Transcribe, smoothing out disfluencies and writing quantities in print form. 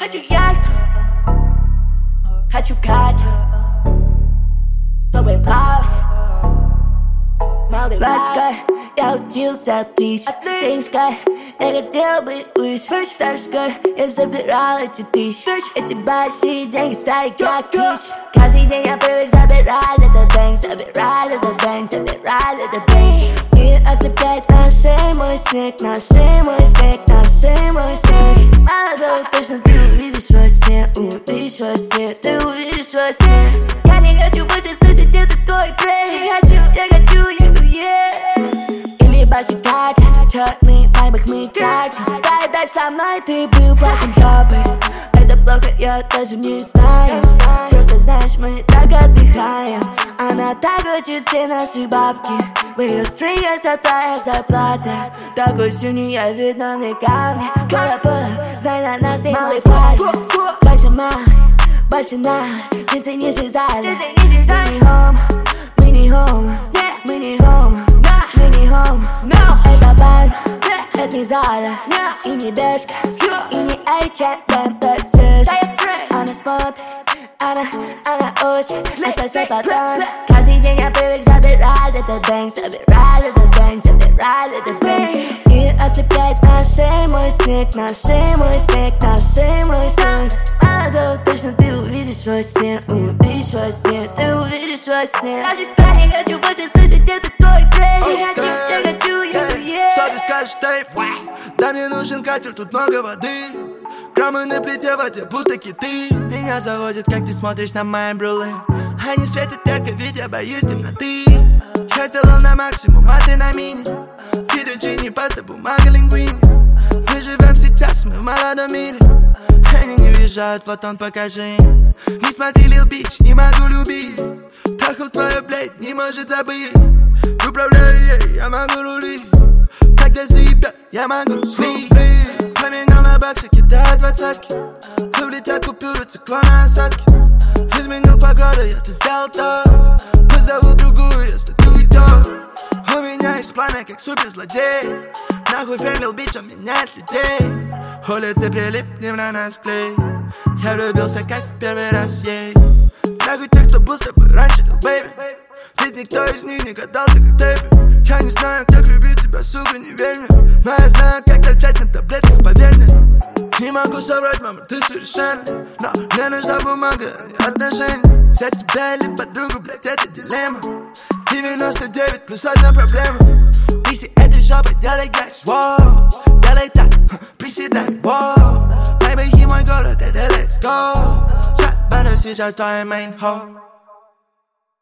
Хочу яхту, хочу Катю, чтобы плавать. Младшка, я учился отлично. Денежка, я хотел быть выше. Старшка, я забирал эти тысячи. Эти большие деньги стали как клич. Каждый день я привык забирать этот бэнк, забирать этот бэнк, забирать этот бэнк. Мир ослепляет нашей мой снег, нашей мой снег, нашей мой снег. Молодой, точно ты увидишь во сне, увидишь во сне, ты увидишь во сне. Я не хочу больше слышать этот твой плей. Я хочу яхту, или большой Катя, черный вайбах мы катим. Дай дальше со мной, ты был плохим папой. Это плохо, я даже не знаю. Просто знаешь, мы так отдыхаем. Она так хочет все наши бабки. В ее стринге вся твоя зарплата. Такой синий, я видно веками. Кола-пола, знай, на нас ты малый парень. Больше май, больше на, ты ценишь и зада. Мы не home, мы не home, мы не home. Это бар, это не Зара, и не Бершка, и не H&M, то свеж. Она смотрит, она учит, это все потом. Каждый день я привык забирать этот бэнк, забирать этот бэнк, забирать этот бэнк. Мир ослепляет нашей мой снег, нашей мой снег, нашей мой снег. Молодой, точно ты увидишь во сне, увидишь во сне, ты увидишь во сне. Я не хочу больше слышать этот твой плей. Я хочу, Что ты скажешь, Тейп? Да мне нужен катер, тут много воды. Кромы на плите в воде, будто киты. Меня заводит, как ты смотришь на мои брюлы. Они светят ярко, ведь я боюсь темноты. Я сделал на максимум, а ты на мини. Фидочини, паста, бумага, лингвини. Мы живем сейчас, мы в молодом мире. Они не въезжают, потом покажи им. Не смотри, Lil Bitch, не могу любить. Трахал твою, блядь, не может забыть. Управляю ей, я могу рулить. Когда заебет, я могу слить. Поменял на баксы, кидаю двадцатки. Вылетят купюры, циклона осадки. Изменил погоду, я тут сделал то. Позову другую, если ты уйдешь. У меня есть планы, как суперзлодей. Нахуй фейм, Lil Bitch, он меняет людей. Улицы прилипнем на нас клей. Я влюбился, как в первый раз ей. Нахуй тех, кто был с тобой раньше, Lil Baby. Ведь никто из них не катался, как Дэйби. Я не знаю, как любить тебя, сука, не верь мне. Но я знаю, как торчать на таблетках, поверь мне. Не могу соврать, мама, ты совершенна. Но мне нужна бумага, а не отношения. Взять тебя или подругу, блядь, это дилемма. 99 плюс одна проблема. Писи этой жопой, делай гайс, воу. Делай так, приседай, воу. Baby, мой город, это let's go. Шат, банда сейчас твоя main hoe.